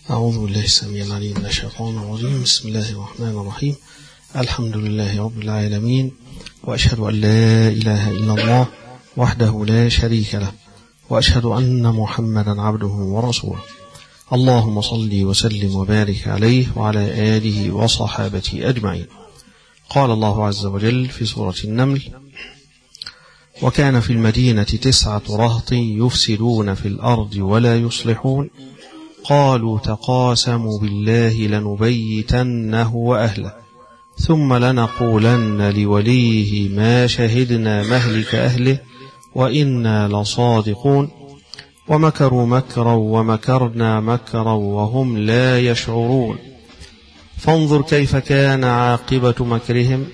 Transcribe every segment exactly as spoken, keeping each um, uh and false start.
أعوذ بالله السميع العليم من الشيطان الرجيم. بسم الله الرحمن الرحيم. الحمد لله رب العالمين، وأشهد أن لا إله إلا الله وحده لا شريك له، وأشهد أن محمدا عبده ورسوله. اللهم صل وسلم وبارك عليه وعلى آله وصحابته أجمعين. قال الله عز وجل في سورة النمل: وكان في المدينة تسعة رهط يفسدون في الأرض ولا يصلحون قالوا تقاسموا بالله لنبيتنه وأهله ثم لنقولن لوليه ما شهدنا مهلك أهله وإنا لصادقون ومكروا مكرا ومكرنا مكرا وهم لا يشعرون فانظر كيف كان عاقبة مكرهم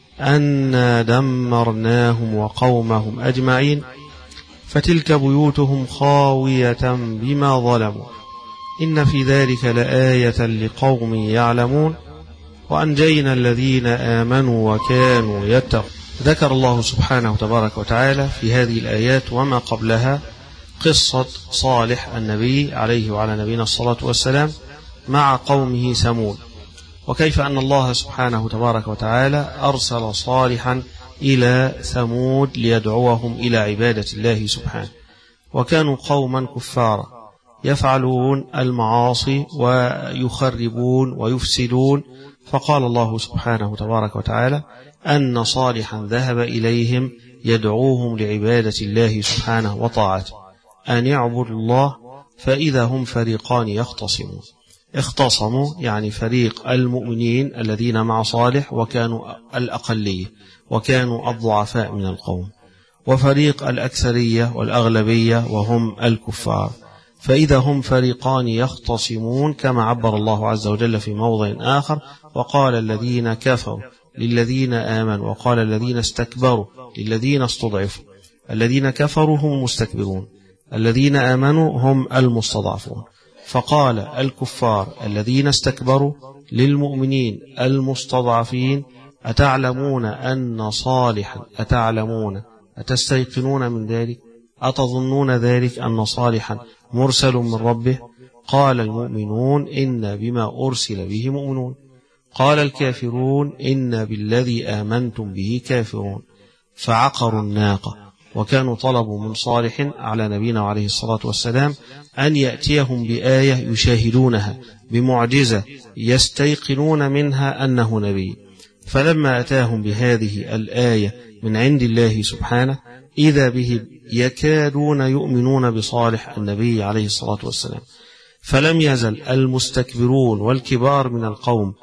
أنا دمرناهم وقومهم أجمعين فتلك بيوتهم خاوية بما ظلموا إن في ذلك لآية لقوم يعلمون وأنجينا الذين آمنوا وكانوا يتقون. ذكر الله سبحانه تبارك وتعالى في هذه الآيات وما قبلها قصة صالح النبي عليه وعلى نبينا الصلاة والسلام مع قومه ثمود، وكيف أن الله سبحانه تبارك وتعالى أرسل صالحا إلى ثمود ليدعوهم إلى عبادة الله سبحانه، وكانوا قوما كفارا يفعلون المعاصي ويخربون ويفسدون. فقال الله سبحانه تبارك وتعالى أن صالحا ذهب إليهم يدعوهم لعبادة الله سبحانه وطاعته، أن يعبدوا الله، فإذا هم فريقان يختصمون. اختصموا يعني فريق المؤمنين الذين مع صالح وكانوا الأقلية وكانوا الضعفاء من القوم، وفريق الأكثرية والأغلبية وهم الكفار، فإذا هم فريقان يختصمون كما عبر الله عز وجل في موضع آخر: وقال الذين كفروا للذين آمنوا وقال الذين استكبروا للذين استضعفوا. الذين كفروا هم المستكبرون، الذين آمنوا هم المستضعفون. فقال الكفار الذين استكبروا للمؤمنين المستضعفين: أتعلمون أن صالحا أتعلمون أتستيقنون من ذلك أتظنون ذلك أن صالحا مرسل من ربه؟ قال المؤمنون إنا بما أرسل به مؤمنون. قال الكافرون إنا بالذي آمنتم به كافرون. فعقروا الناقة، وكانوا طلبوا من صالح على نبينا عليه الصلاة والسلام أن يأتيهم بآية يشاهدونها، بمعجزة يستيقنون منها أنه نبي. فلما أتاهم بهذه الآية من عند الله سبحانه إذا به يكادون يؤمنون بصالح النبي عليه الصلاة والسلام. فلم يزل المستكبرون والكبار من القوم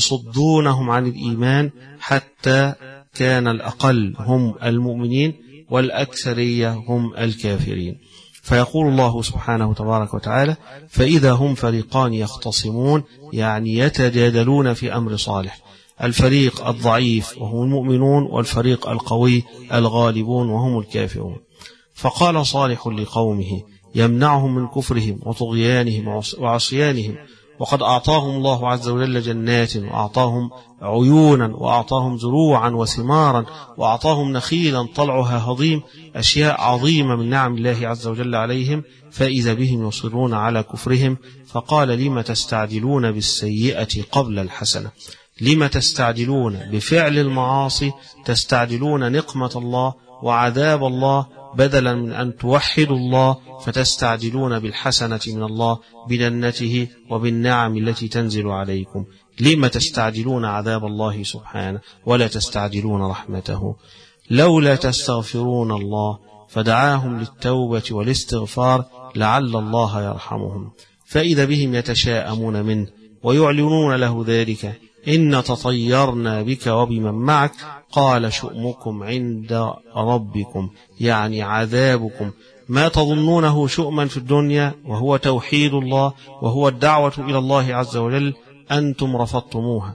يصدونهم عن الإيمان حتى كان الأقل هم المؤمنين والأكثرية هم الكافرين. فيقول الله سبحانه تبارك وتعالى: فإذا هم فريقان يختصمون، يعني يتجادلون في أمر صالح. الفريق الضعيف وهم المؤمنون، والفريق القوي الغالبون وهم الكافرون. فقال صالح لقومه يمنعهم من كفرهم وطغيانهم وعصيانهم: وقد أعطاهم الله عز وجل جنات، وأعطاهم عيونا، وأعطاهم زروعا وثمارا، وأعطاهم نخيلا طلعها هضيم، أشياء عظيمة من نعم الله عز وجل عليهم، فإذا بهم يصرون على كفرهم. فقال: لم تستعجلون بالسيئة قبل الحسنة؟ لم تستعجلون بفعل المعاصي، تستعجلون نقمة الله وعذاب الله بدلا من أن توحدوا الله، فتستعجلون بالحسنة من الله بجنته وبالنعم التي تنزل عليكم. لم تستعجلون عذاب الله سبحانه ولا تستعجلون رحمته؟ لولا تستغفرون الله فدعاهم للتوبة والاستغفار لعل الله يرحمهم. فإذا بهم يتشاءمون منه ويعلنون له ذلك: إن تطيرنا بك وبمن معك. قال: شؤمكم عند ربكم، يعني عذابكم، ما تظنونه شؤما في الدنيا وهو توحيد الله وهو الدعوة إلى الله عز وجل أنتم رفضتموها،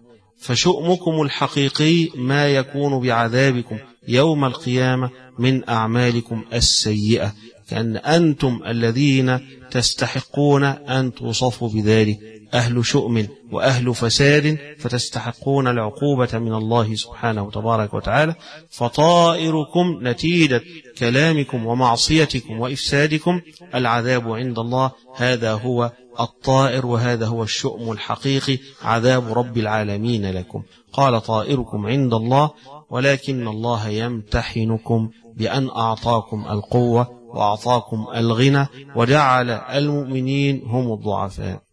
فشؤمكم الحقيقي ما يكون بعذابكم يوم القيامة من أعمالكم السيئة، كأن أنتم الذين تستحقون أن توصفوا بذلك، أهل شؤم وأهل فساد، فتستحقون العقوبة من الله سبحانه تبارك وتعالى. فطائركم نتيجة كلامكم ومعصيتكم وإفسادكم العذاب عند الله، هذا هو الطائر، وهذا هو الشؤم الحقيقي، عذاب رب العالمين لكم. قال طائركم عند الله ولكن الله يمتحنكم بأن أعطاكم القوة وأعطاكم الغنى وجعل المؤمنين هم الضعفاء.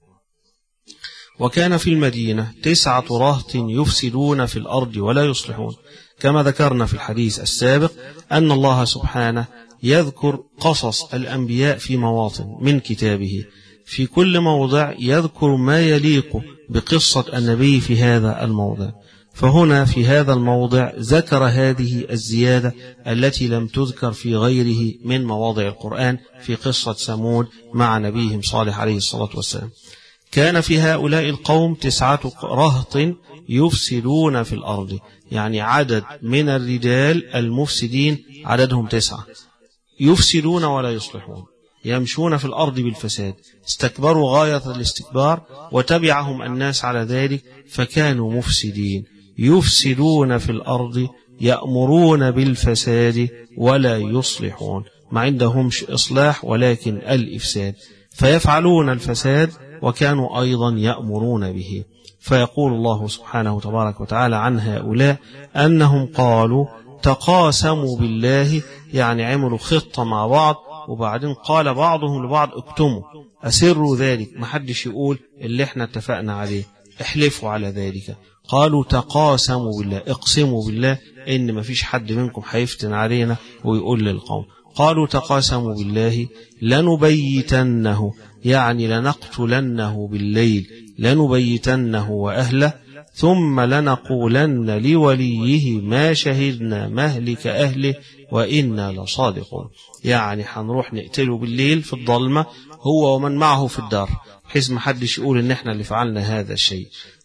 وكان في المدينة تسعة رهط يفسدون في الأرض ولا يصلحون، كما ذكرنا في الحديث السابق أن الله سبحانه يذكر قصص الأنبياء في مواطن من كتابه، في كل موضع يذكر ما يليق بقصة النبي في هذا الموضع. فهنا في هذا الموضع ذكر هذه الزيادة التي لم تذكر في غيره من مواضع القرآن في قصة ثمود مع نبيهم صالح عليه الصلاة والسلام. كان في هؤلاء القوم تسعة رهط يفسدون في الأرض، يعني عدد من الرجال المفسدين عددهم تسعة، يفسدون ولا يصلحون، يمشون في الأرض بالفساد، استكبروا غاية الاستكبار وتبعهم الناس على ذلك فكانوا مفسدين، يفسدون في الأرض يأمرون بالفساد ولا يصلحون، ما عندهمش إصلاح ولكن الإفساد، فيفعلون الفساد وكانوا أيضا يأمرون به. فيقول الله سبحانه تبارك وتعالى عن هؤلاء أنهم قالوا تقاسموا بالله، يعني عملوا خطة مع بعض، وبعدين قال بعضهم لبعض اكتموا أسروا ذلك، محدش يقول اللي احنا اتفقنا عليه، احلفوا على ذلك. قالوا تقاسموا بالله، اقسموا بالله ان مفيش حد منكم هيفتن علينا ويقول للقوم. قالوا تقاسموا بالله لنبيتنه، يعني لنقتلنه بالليل، لنبيتنه وأهله ثم لنقولن لوليه ما شهدنا مهلك أهله وإنا لصادقون، يعني هنروح نقتله بالليل في الظلمة هو ومن معه في الدار، بحيث ما حدش يقول ان احنا اللي فعلنا هذا الشيء.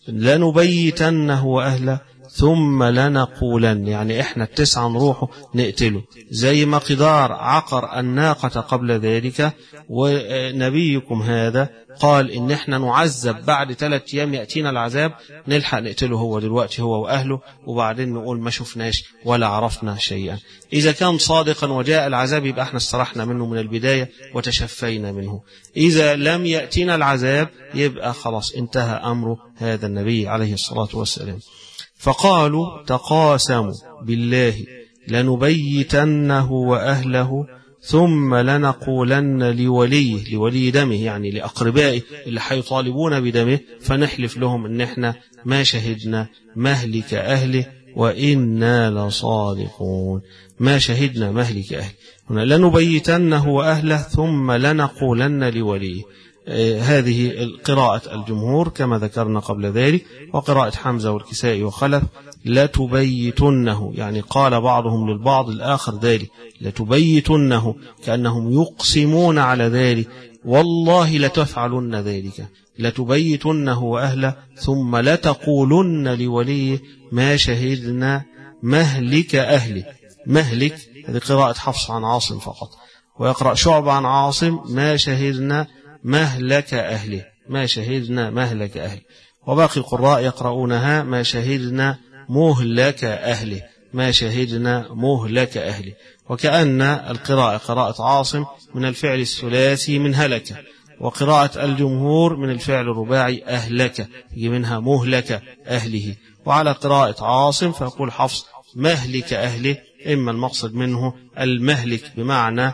لنبيتنه وأهله ثم لنقولن، يعني احنا التسعة نروحوا نقتله، زي ما قدار عقر الناقة قبل ذلك، ونبيكم هذا قال ان احنا نعذب بعد ثلاث ايام يأتينا العذاب، نلحق نقتله هو دلوقتي هو وأهله، وبعدين نقول ما شفناش ولا عرفنا شيئا. إذا كان صادقا وجاء العذاب يبقى احنا استرحنا منه من البداية وتشفينا منه، إذا لم يأتينا العذاب يبقى خلاص انتهى أمر هذا النبي عليه الصلاة والسلام. فقالوا تقاسموا بالله لنبيتنه وأهله ثم لنقولن لوليه، لولي دمه يعني لأقربائه اللي حيطالبون بدمه، فنحلف لهم ان احنا ما شهدنا مهلك أهله وإنا لصادقون، ما شهدنا مهلك أهله. هنا لنبيتنه وأهله ثم لنقولن لوليه. آه هذه قراءة الجمهور كما ذكرنا قبل ذلك، وقراءة حمزة والكسائي وخلف لتبيتنه، يعني قال بعضهم للبعض الآخر ذلك لتبيتنه، كأنهم يقسمون على ذلك، والله لتفعلن ذلك، لتبيتنه وأهله ثم لتقولن لوليه ما شهدنا مهلك أهله. مهلك هذه قراءة حفص عن عاصم فقط، ويقرأ شعب عن عاصم ما شهدنا مهلك أهله، ما شهدنا مهلك أهله، وباقي القراء يقرؤونها ما شهدنا مهلك أهله، ما شهدنا مهلك أهله. وكأن القراءة قراءة عاصم من الفعل الثلاثي من هلك، وقراءة الجمهور من الفعل الرباعي أهلك، يجي منها مهلك أهله. وعلى قراءة عاصم فيقول حفص مهلك أهله، إما المقصد منه المهلك بمعنى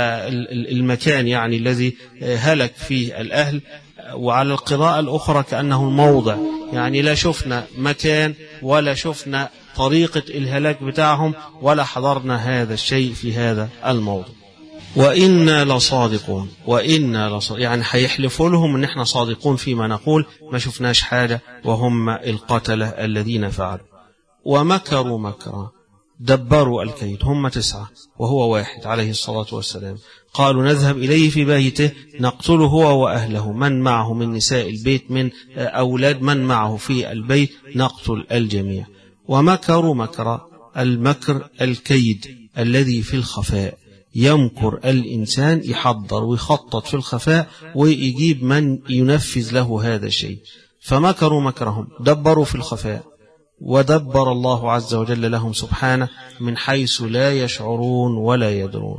المكان يعني الذي هلك فيه الأهل، وعلى القراءة الأخرى كأنه الموضع، يعني لا شفنا مكان ولا شفنا طريقة الهلاك بتاعهم ولا حضرنا هذا الشيء في هذا الموضع. وإنا لصادقون، وإنا لصادقون يعني هيحلفوا لهم ان احنا صادقون فيما نقول، ما شفناش حاجة وهم القتلة الذين فعلوا. ومكروا مكرا، دبروا الكيد، هم تسعة وهو واحد عليه الصلاة والسلام. قالوا نذهب إليه في بيته نقتله هو وأهله، من معه من نساء البيت من أولاد من معه في البيت نقتل الجميع. ومكروا مكرا، المكر الكيد الذي في الخفاء، يمكر الإنسان يحضر ويخطط في الخفاء ويجيب من ينفذ له هذا الشيء. فمكروا مكرهم، دبروا في الخفاء، ودبر الله عز وجل لهم سبحانه من حيث لا يشعرون ولا يدرون.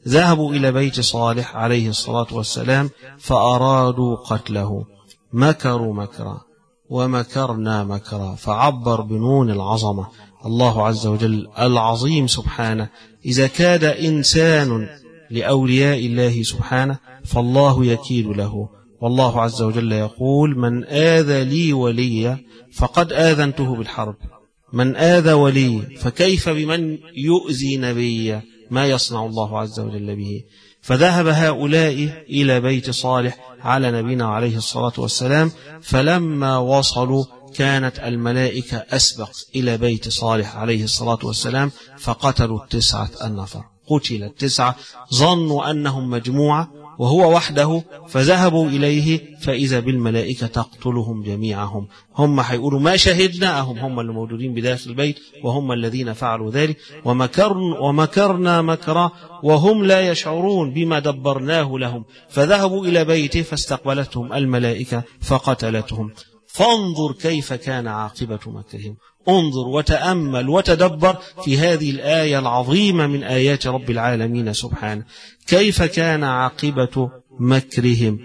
ذهبوا إلى بيت صالح عليه الصلاة والسلام فأرادوا قتله، مكروا مكرا ومكرنا مكرا، فعبر بنون العظمة الله عز وجل العظيم سبحانه. إذا كاد إنسان لأولياء الله سبحانه فالله يكيد له، والله عز وجل يقول: من آذى لي وليا فقد آذنته بالحرب. من آذى ولي فكيف بمن يؤذي نبيا؟ ما يصنع الله عز وجل به؟ فذهب هؤلاء إلى بيت صالح على نبينا عليه الصلاة والسلام، فلما وصلوا كانت الملائكة أسبق إلى بيت صالح عليه الصلاة والسلام فقتلوا التسعة النفر. قتل التسعة، ظنوا أنهم مجموعة وهو وحده، فذهبوا إليه فإذا بالملائكة تقتلهم جميعهم. هم حيقولوا ما شهدنا، هم هم اللي موجودين بداخل البيت وهم الذين فعلوا ذلك. ومكرنا ومكرنا مكرا وهم لا يشعرون بما دبرناه لهم. فذهبوا إلى بيته فاستقبلتهم الملائكة فقتلتهم. فانظر كيف كان عاقبة مكرهم. انظر وتأمل وتدبر في هذه الآية العظيمة من آيات رب العالمين سبحانه، كيف كان عاقبة مكرهم.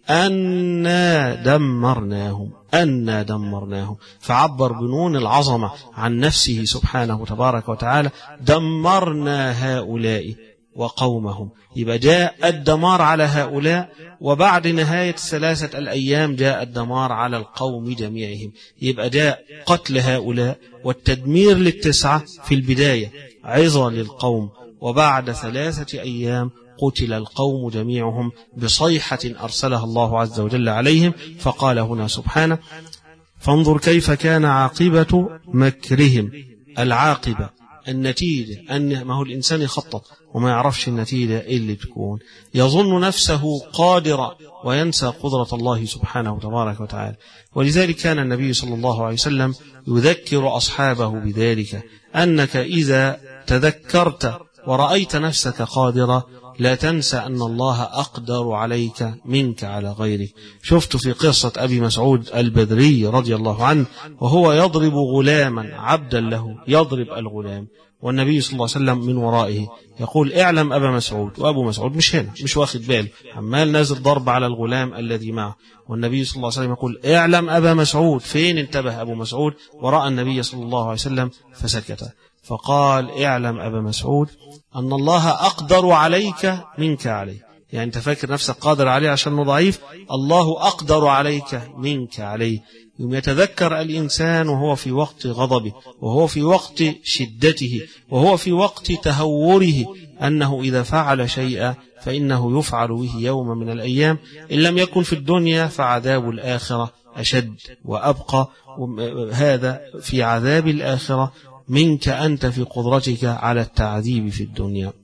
أنا دمرناهم أنا دمرناهم فعبر بنون العظمة عن نفسه سبحانه تبارك وتعالى: دمرنا هؤلاء وقومهم. يبقى جاء الدمار على هؤلاء، وبعد نهاية ثلاثة الأيام جاء الدمار على القوم جميعهم. يبقى جاء قتل هؤلاء والتدمير للتسعة في البداية عظة للقوم، وبعد ثلاثة أيام قتل القوم جميعهم بصيحة أرسلها الله عز وجل عليهم. فقال هنا سبحانه: فانظر كيف كان عاقبة مكرهم. العاقبة النتيجة، أن ما هو الإنسان يخطط وما يعرفش النتيجة اللي تكون، يظن نفسه قادرا وينسى قدرة الله سبحانه تبارك وتعالى. ولذلك كان النبي صلى الله عليه وسلم يذكر أصحابه بذلك، أنك إذا تذكرت ورأيت نفسك قادرا لا تنسى أن الله أقدر عليك منك على غيرك. شفت في قصة أبي مسعود البدري رضي الله عنه وهو يضرب غلاما عبدا له، يضرب الغلام والنبي صلى الله عليه وسلم من ورائه يقول: اعلم أبا مسعود. وأبو مسعود مش هنا، مش واخد باله، عمال نازل ضرب على الغلام الذي معه، والنبي صلى الله عليه وسلم يقول: اعلم أبا مسعود. فين انتبه أبو مسعود ورأى النبي صلى الله عليه وسلم فسكت. فقال: اعلم أبا مسعود أن الله أقدر عليك منك عليه. يعني أنت فاكر نفسك قادر عليه عشان ضعيف، الله أقدر عليك منك عليه. يوم يتذكر الإنسان وهو في وقت غضبه، وهو في وقت شدته، وهو في وقت تهوره، أنه إذا فعل شيئا فإنه يفعل به يوم من الأيام، إن لم يكن في الدنيا فعذاب الآخرة أشد وأبقى. هذا في عذاب الآخرة منك أنت في قدرتك على التعذيب في الدنيا.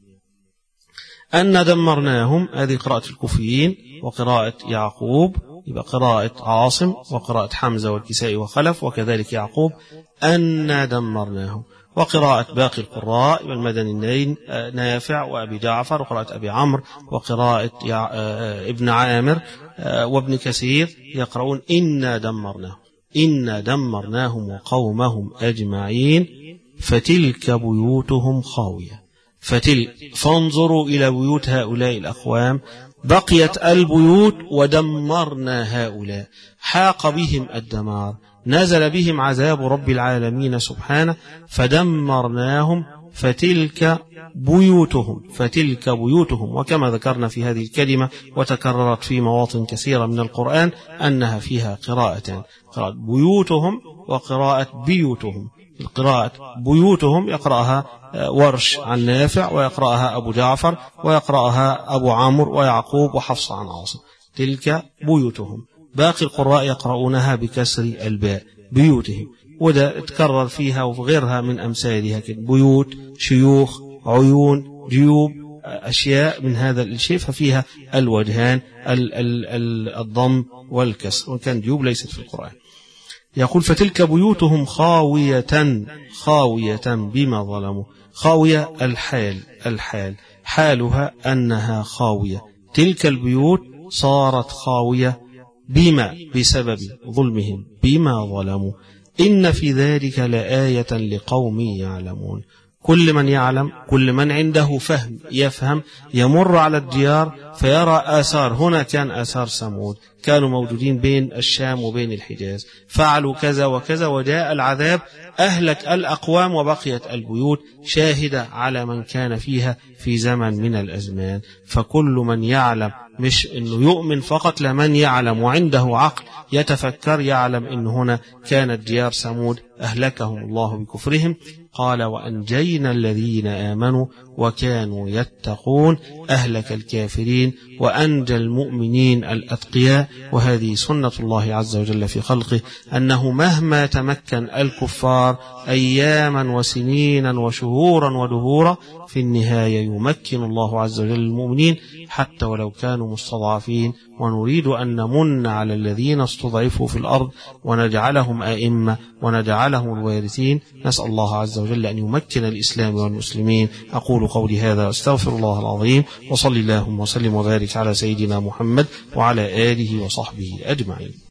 أن دمرناهم، هذه قراءة الكوفيين وقراءة يعقوب، يبقى قراءة عاصم وقراءة حمزة والكسائي وخلف وكذلك يعقوب. أن دمرناهم. وقراءة باقي القراء والمدنيين نافع وأبي جعفر وقراءة أبي عمرو وقراءة ابن عامر وابن كثير يقرؤون إنا دمرناهم. إنا دمرناهم وقومهم أجمعين فتلك بيوتهم خاوية. فتلك، فانظروا إلى بيوت هؤلاء الأقوام، بقيت البيوت ودمرنا هؤلاء، حاق بهم الدمار، نزل بهم عذاب رب العالمين سبحانه فدمرناهم فتلك بيوتهم. فتلك بيوتهم، وكما ذكرنا في هذه الكلمة وتكررت في مواطن كثيرة من القرآن أنها فيها قراءتان، قراءة بيوتهم وقراءة بيوتهم. القراءة بيوتهم يقرأها ورش عن نافع ويقرأها أبو جعفر ويقرأها أبو عمرو ويعقوب وحفص عن عاصم، تلك بيوتهم. باقي القراء يقرؤونها بكسر الباء بيوتهم، وده اتكرر فيها وفي غيرها من أمثالها كده، بيوت، شيوخ، عيون، جيوب، أشياء من هذا الشيء، ففيها الوجهان الضم والكسر، وإن كان جيوب ليست في القرآن. يقول فتلك بيوتهم خاوية خاوية بما ظلموا. خاوية الحال الحال حالها أنها خاوية، تلك البيوت صارت خاوية بما بسبب ظلمهم بما ظلموا. إن في ذلك لآية لقوم يعلمون. كل من يعلم، كل من عنده فهم يفهم، يمر على الديار فيرى آثار. هنا كان آثار ثمود، كانوا موجودين بين الشام وبين الحجاز، فعلوا كذا وكذا وجاء العذاب أهلك الأقوام وبقيت البيوت شاهدة على من كان فيها في زمن من الأزمان. فكل من يعلم، مش إنه يؤمن فقط، لمن يعلم وعنده عقل يتفكر يعلم إن هنا كانت ديار ثمود أهلكهم الله بكفرهم. قال وأنجينا الذين آمنوا وكانوا يتقون، أهلك الكافرين وأنجى المؤمنين الأتقياء. وهذه سنة الله عز وجل في خلقه، أنه مهما تمكن الكفار أياما وسنينا وشهورا ودهورا، في النهاية يمكن الله عز وجل المؤمنين حتى ولو كانوا مستضعفين. ونريد أن نمن على الذين استضعفوا في الأرض ونجعلهم أئمة ونجعلهم الوارثين. نسأل الله عز وجل أن يمكن الإسلام والمسلمين. أقول قولي هذا أستغفر الله العظيم، وصلي اللهم وسلم وبارك على سيدنا محمد وعلى آله وصحبه أجمعين.